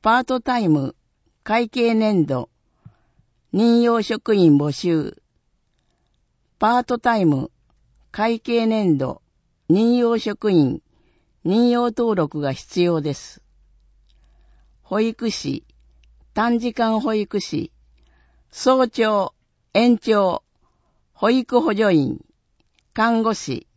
パートタイム会計年度任用職員募集。パートタイム会計年度任用職員任用登録が必要です。保育士、短時間保育士、早朝、延長、保育補助員、看護師。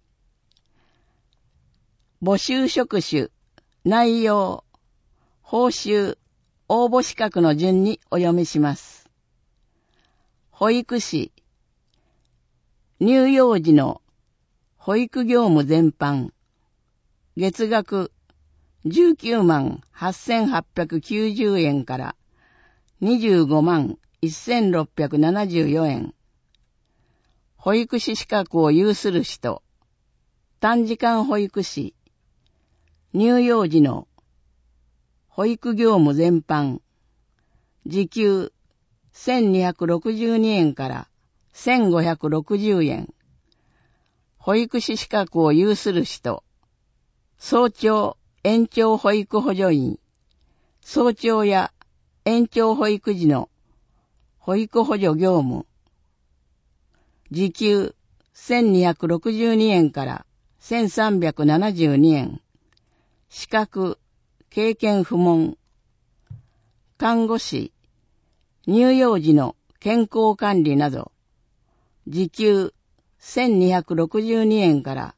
募集職種、内容、報酬、応募資格の順にお読みします。保育士、乳幼児の保育業務全般、月額19万8890円から25万1674円。保育士資格を有する人、短時間保育士、乳幼児の保育業務全般、時給1262円から1560円。保育士資格を有する人、早朝、延長保育補助員、早朝や延長保育時の保育補助業務、時給1262円から1372円。資格、経験不問。看護師、乳幼児の健康管理など、時給1262円から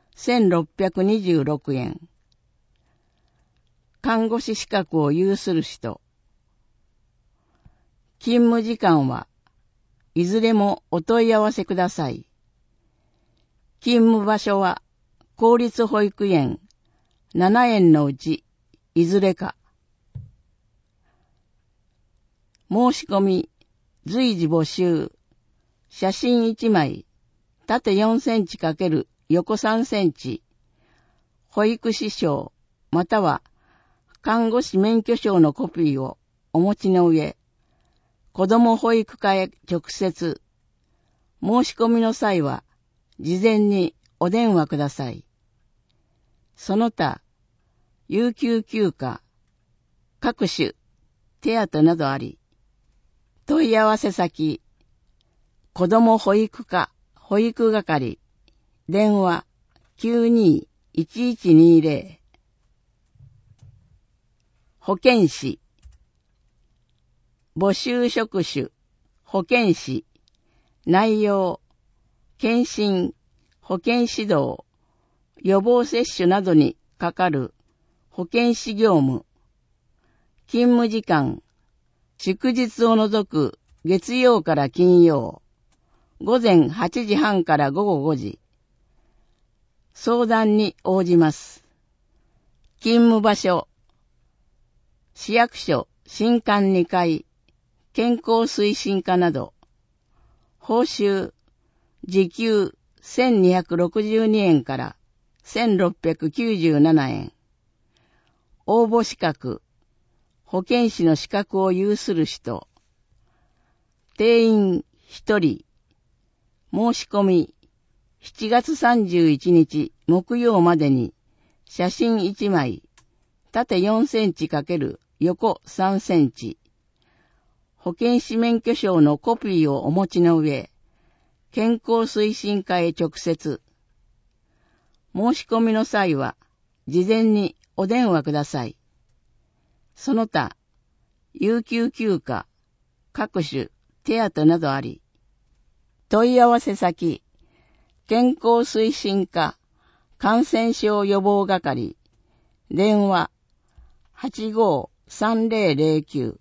1626円。看護師資格を有する人。勤務時間はいずれもお問い合わせください。勤務場所は公立保育園7園のうちいずれか。申し込み、随時募集。写真1枚、縦4センチ×横3センチ。保育士証または看護師免許証のコピーをお持ちの上、子ども保育課へ直接。申し込みの際は事前にお電話ください。その他、有給休暇、各種、手当などあり、問い合わせ先、子ども保育課、保育係、電話92-1120。保健師、募集職種、保健師、内容、検診、保健指導、予防接種などにかかる保健師業務。勤務時間、祝日を除く月曜から金曜、午前8時半から午後5時。相談に応じます。勤務場所、市役所新館2階、健康推進課など。報酬、時給1262円から1697円。応募資格、保健師の資格を有する人。定員1人。申し込み、7月31日木曜までに写真1枚、縦4センチ×横3センチ。保健師免許証のコピーをお持ちの上、健康推進課へ直接。申し込みの際は、事前にお電話ください。その他、有給休暇、各種、手当などあり。問い合わせ先、健康推進課、感染症予防係、電話、85-3009。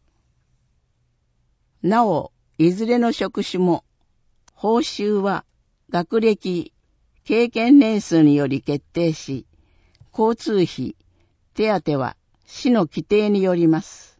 なお、いずれの職種も、報酬は学歴、経験年数により決定し、交通費、手当は市の規定によります。